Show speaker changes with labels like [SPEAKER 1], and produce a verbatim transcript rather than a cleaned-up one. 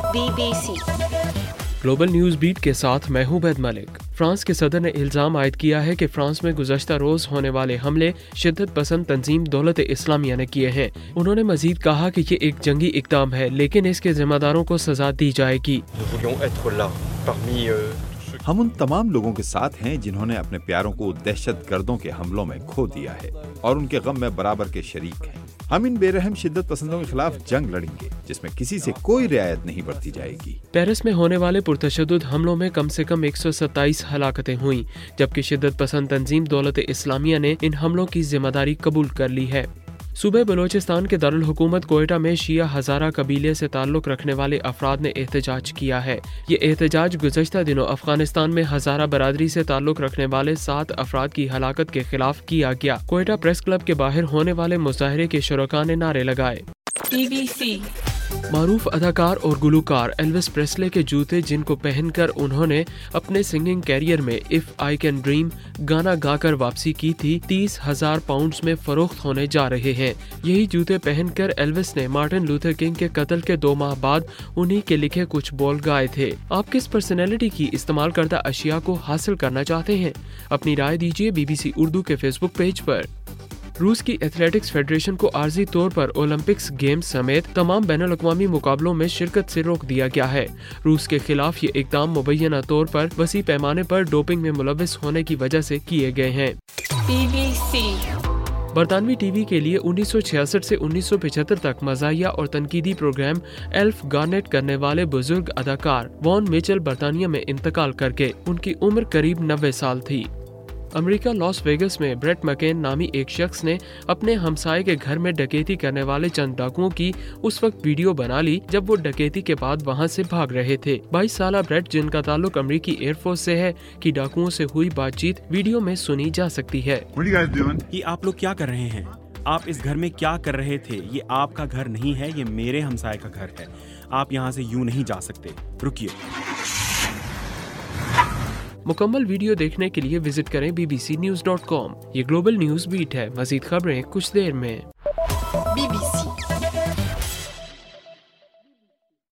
[SPEAKER 1] Be B C
[SPEAKER 2] global news beat کے ساتھ میں ہوں عبید ملک۔ فرانس کے صدر نے الزام عائد کیا ہے کہ فرانس میں گزشتہ روز ہونے والے حملے شدت پسند تنظیم دولت اسلامیہ نے کیے ہیں۔ انہوں نے مزید کہا کہ یہ ایک جنگی اقدام ہے لیکن اس کے ذمہ داروں کو سزا دی جائے گی۔
[SPEAKER 3] ہم ان تمام لوگوں کے ساتھ ہیں جنہوں نے اپنے پیاروں کو دہشت گردوں کے حملوں میں کھو دیا ہے اور ان کے غم میں برابر کے شریک ہیں۔ ہم ان بے رحم شدت پسندوں کے خلاف جنگ لڑیں گے جس میں کسی سے کوئی رعایت نہیں برتی جائے گی۔
[SPEAKER 2] پیرس میں ہونے والے پرتشدد حملوں میں کم سے کم ایک سو ستائیس ہلاکتیں ہوئیں، جبکہ شدت پسند تنظیم دولت اسلامیہ نے ان حملوں کی ذمہ داری قبول کر لی ہے۔ صوبہ بلوچستان کے دارالحکومت کوئٹہ میں شیعہ ہزارہ قبیلے سے تعلق رکھنے والے افراد نے احتجاج کیا ہے۔ یہ احتجاج گزشتہ دنوں افغانستان میں ہزارہ برادری سے تعلق رکھنے والے سات افراد کی ہلاکت کے خلاف کیا گیا۔ کوئٹہ پریس کلب کے باہر ہونے والے مظاہرے کے شرکاء نے نعرے لگائے۔
[SPEAKER 1] بی بی سی
[SPEAKER 2] معروف اداکار اور گلوکار ایلوس پریسلے کے جوتے جن کو پہن کر انہوں نے اپنے سنگنگ کیریئر میں اف آئی کین ڈریم گانا گا کر واپسی کی تھی، تیس ہزار پاؤنڈز میں فروخت ہونے جا رہے ہیں۔ یہی جوتے پہن کر ایلوس نے مارٹن لوتھر کنگ کے قتل کے دو ماہ بعد انہی کے لکھے کچھ بول گائے تھے۔ آپ کس پرسنالٹی کی استعمال کردہ اشیاء کو حاصل کرنا چاہتے ہیں؟ اپنی رائے دیجیے بی بی سی اردو کے فیس بک پیج پر۔ روس کی ایتھلیٹکس فیڈریشن کو عارضی طور پر اولمپکس گیمز سمیت تمام بین الاقوامی مقابلوں میں شرکت سے روک دیا گیا ہے۔ روس کے خلاف یہ اقدام مبینہ طور پر وسیع پیمانے پر ڈوپنگ میں ملوث ہونے کی وجہ سے کیے گئے ہیں۔
[SPEAKER 1] بی بی سی
[SPEAKER 2] برطانوی ٹی وی کے لیے انیس سو چھیاسٹھ سے انیس سو پچہتر تک مزاحیہ اور تنقیدی پروگرام ایلف گارنیٹ کرنے والے بزرگ اداکار وان میچل برطانیہ میں انتقال کر گئے۔ ان کی عمر قریب نوے سال تھی۔ امریکہ لاس ویگس میں بریٹ مکین نامی ایک شخص نے اپنے ہمسائے کے گھر میں ڈکیتی کرنے والے چند ڈاکوؤں کی اس وقت ویڈیو بنا لی جب وہ ڈکیتی کے بعد وہاں سے بھاگ رہے تھے۔ بائیس سالہ بریٹ، جن کا تعلق امریکی ایئر فورس سے ہے، کی ڈاکوؤں سے ہوئی بات چیت ویڈیو میں سنی جا سکتی ہے۔
[SPEAKER 4] یہ آپ لوگ کیا کر رہے ہیں؟ آپ اس گھر میں کیا کر رہے تھے؟ یہ آپ کا گھر نہیں ہے، یہ میرے ہمسائے کا گھر ہے۔ آپ یہاں سے یوں نہیں جا سکتے، رکیے۔
[SPEAKER 2] مکمل ویڈیو دیکھنے کے لیے وزٹ کریں B B C news dot com. یہ گلوبل نیوز بیٹ ہے، مزید خبریں کچھ دیر میں۔